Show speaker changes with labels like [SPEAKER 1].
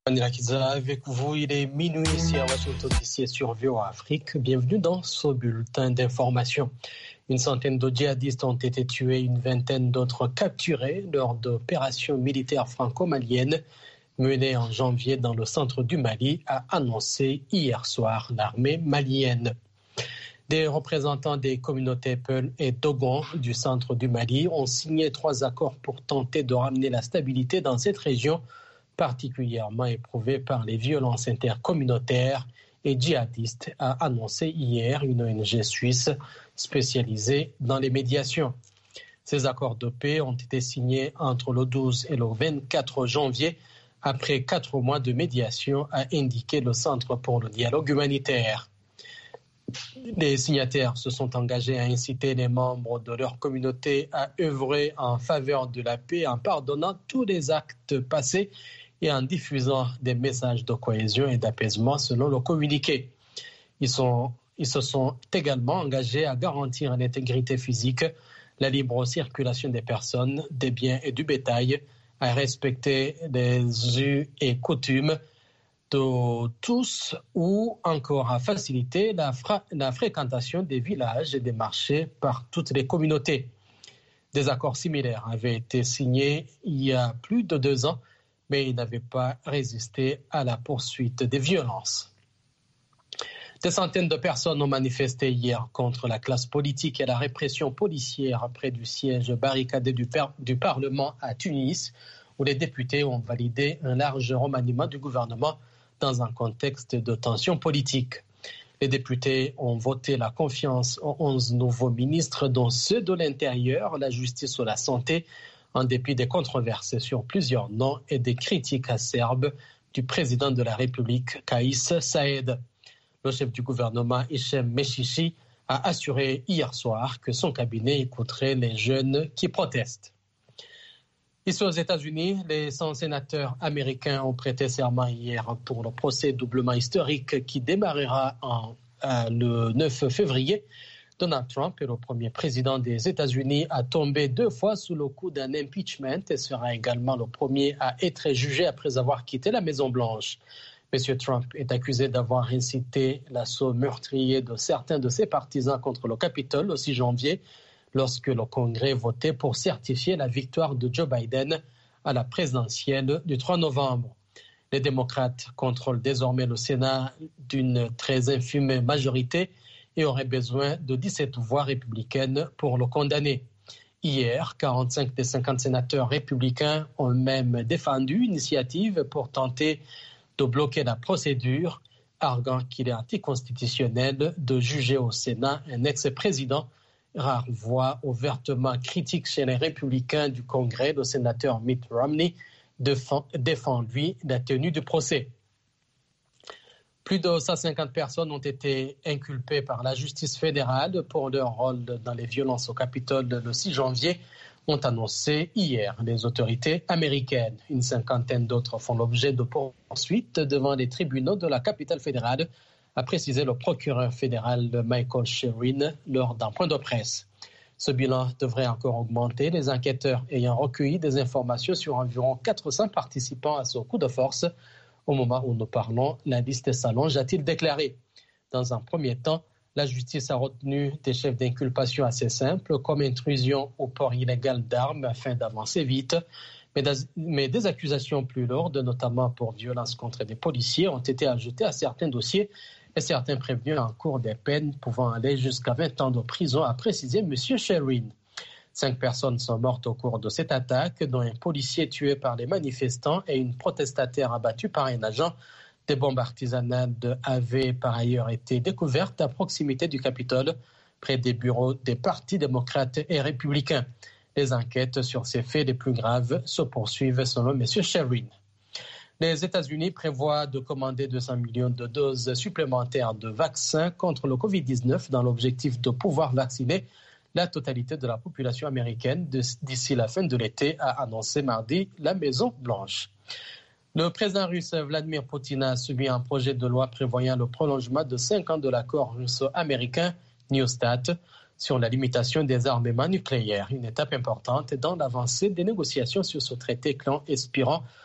[SPEAKER 1] Manila Kiza avec vous, il est minuit ici à Washington DC sur VOA Afrique. Bienvenue dans ce bulletin d'information. Une centaine de djihadistes ont été tués, une vingtaine d'autres capturés lors d'opérations militaires franco-maliennes menées en janvier dans le centre du Mali, a annoncé hier soir l'armée malienne. Des représentants des communautés Peul et Dogon du centre du Mali ont signé 3 accords pour tenter de ramener la stabilité dans cette région particulièrement éprouvée par les violences intercommunautaires et djihadistes, a annoncé hier une ONG suisse spécialisée dans les médiations. Ces accords de paix ont été signés entre le 12 et le 24 janvier après 4 mois de médiation, a indiqué le Centre pour le dialogue humanitaire. Les signataires se sont engagés à inciter les membres de leur communauté à œuvrer en faveur de la paix en pardonnant tous les actes passés et en diffusant des messages de cohésion et d'apaisement selon le communiqué. Ils se sont également engagés à garantir l'intégrité physique, la libre circulation des personnes, des biens et du bétail, à respecter les us et coutumes de tous ou encore à faciliter la fréquentation des villages et des marchés par toutes les communautés. Des accords similaires avaient été signés il y a plus de 2 ans, mais ils n'avaient pas résisté à la poursuite des violences. Des centaines de personnes ont manifesté hier contre la classe politique et la répression policière près du siège barricadé du Parlement à Tunis, où les députés ont validé un large remaniement du gouvernement dans un contexte de tension politique. Les députés ont voté la confiance aux 11 nouveaux ministres, dont ceux de l'Intérieur, la Justice ou la Santé, en dépit des controverses sur plusieurs noms et des critiques acerbes du président de la République, Kais Saied. Le chef du gouvernement, Hichem Mechichi, a assuré hier soir que son cabinet écouterait les jeunes qui protestent. Ici aux États-Unis, les 100 sénateurs américains ont prêté serment hier pour le procès doublement historique qui démarrera le 9 février. Donald Trump est le premier président des États-Unis à tomber 2 fois sous le coup d'un impeachment et sera également le premier à être jugé après avoir quitté la Maison-Blanche. M. Trump est accusé d'avoir incité l'assaut meurtrier de certains de ses partisans contre le Capitole le 6 janvier, lorsque le Congrès votait pour certifier la victoire de Joe Biden à la présidentielle du 3 novembre. Les démocrates contrôlent désormais le Sénat d'une très infime majorité et auraient besoin de 17 voix républicaines pour le condamner. Hier, 45 des 50 sénateurs républicains ont même défendu une initiative pour tenter de bloquer la procédure, arguant qu'il est anticonstitutionnel de juger au Sénat un ex-président. Rare voix ouvertement critique chez les républicains du Congrès, le sénateur Mitt Romney défend lui la tenue du procès. Plus de 150 personnes ont été inculpées par la justice fédérale pour leur rôle dans les violences au Capitole le 6 janvier, ont annoncé hier les autorités américaines. Une cinquantaine d'autres font l'objet de poursuites devant les tribunaux de la capitale fédérale, a précisé le procureur fédéral Michael Sherwin lors d'un point de presse. Ce bilan devrait encore augmenter, les enquêteurs ayant recueilli des informations sur environ 400 participants à ce coup de force. Au moment où nous parlons, la liste s'allonge, a-t-il déclaré. Dans un premier temps, la justice a retenu des chefs d'inculpation assez simples, comme intrusion au port illégal d'armes afin d'avancer vite. Mais des accusations plus lourdes, notamment pour violence contre des policiers, ont été ajoutées à certains dossiers et certains prévenus encourent des peines pouvant aller jusqu'à 20 ans de prison, a précisé M. Sherwin. 5 personnes sont mortes au cours de cette attaque, dont un policier tué par les manifestants et une protestataire abattue par un agent. Des bombes artisanales avaient par ailleurs été découvertes à proximité du Capitole, près des bureaux des partis démocrates et républicains. Les enquêtes sur ces faits les plus graves se poursuivent selon M. Sherwin. Les États-Unis prévoient de commander 200 millions de doses supplémentaires de vaccins contre le Covid-19 dans l'objectif de pouvoir vacciner la totalité de la population américaine d'ici la fin de l'été, a annoncé mardi la Maison-Blanche. Le président russe Vladimir Poutine a subi un projet de loi prévoyant le prolongement de 5 ans de l'accord russo-américain New START sur la limitation des armements nucléaires, une étape importante dans l'avancée des négociations sur ce traité expirant